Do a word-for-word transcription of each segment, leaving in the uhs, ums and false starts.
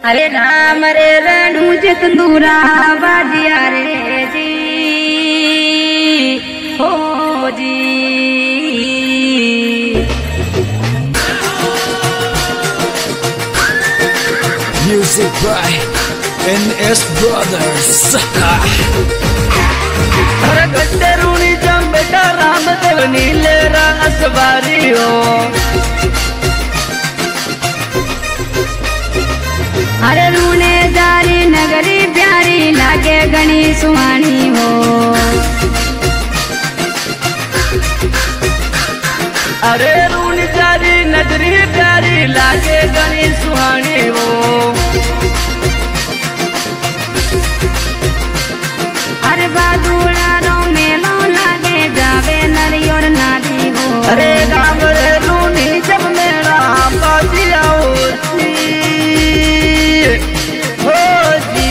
अरे राम रे रणू जितंदूरा बाजिया रे जी हो जी। Music by N S Brothers। अरे गट्टे रूणी जम बेटा रामदेव नीले रास बारी हो। अरे रूने जारी नगरी प्यारी लागे गणी सुहानी हो। अरे रून जारी नगरी प्यारी लागे गणी सुहानी हो। अरे बादुड़ा रो मेलो लागे जावे नरी और नारी हो। अरे राम रे रूनी जब मेरा बाजिया होती हो जी।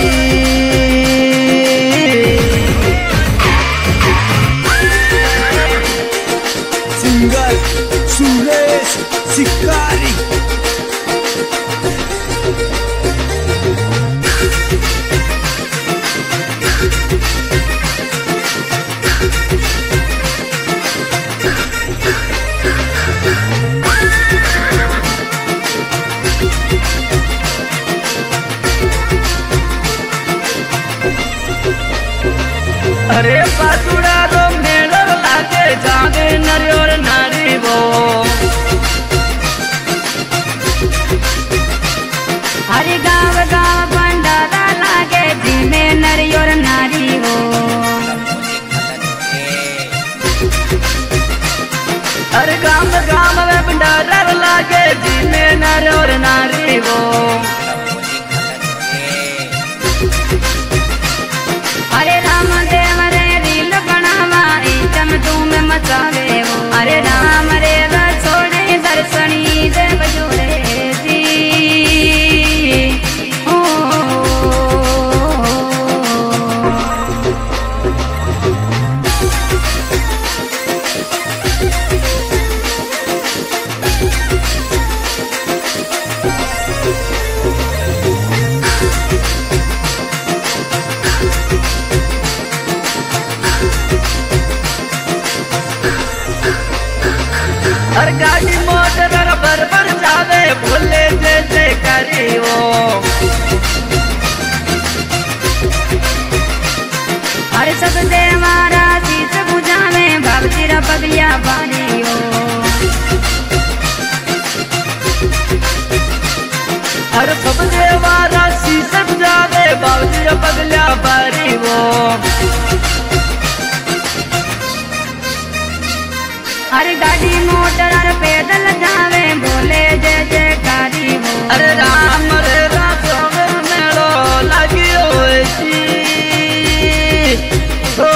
सिंगर सुरेश शिकारी। अरे बासुड़ा रो मेलो लागे जागे नरी और नारी वो। अरे गाँव गाँव भंडारा लागे जिमे नरी और नारी हो। अरे गाँव गाँव में भंडारा लागे जिमे नर और नारी वो। अरे राम देव रे रील बनावा चम तुम मचावे हो। अरे राम रे छोड़े दर्शनी देव जोड़े जी ओ। हर गाड़ी मोटर बर बर जावे भोले जैसे करी हो। अरे सब देवारा शीस बुझावे भगतीरा पगलिया बारी हो। हर सब देवारा शीस बुझावे भगतीरा पगलिया बारी हो। अरे गाड़ी मोटर अरे पैदल जावे बोले जय जयकारी हो। अरे राम रे राम मेलो लगियो जी हो।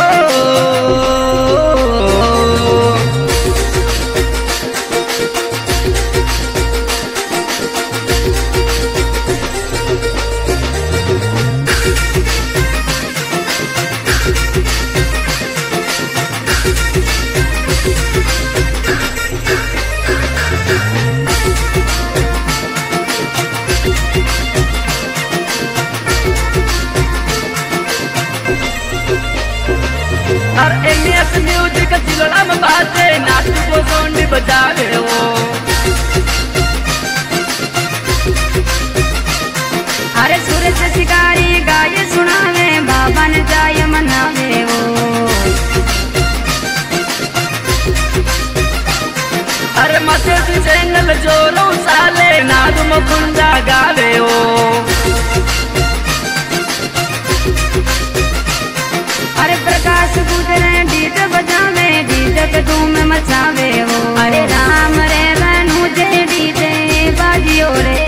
और एलियस म्यूजिक चिलड़ा में बाजे नाच को गोंडी बजावे वो। अरे सूरज शिकारी गाय सुनावे बाबा ने जाय मनावे वो। अरे मते चैनल जोरो साले नाद मुकुंदा गावे वो। अरे प्रकाश गुजरे डीजे बजावे डीजे पे धूम मचावे हो। अरे राम रे रणू जे डीजे बाजियो रे।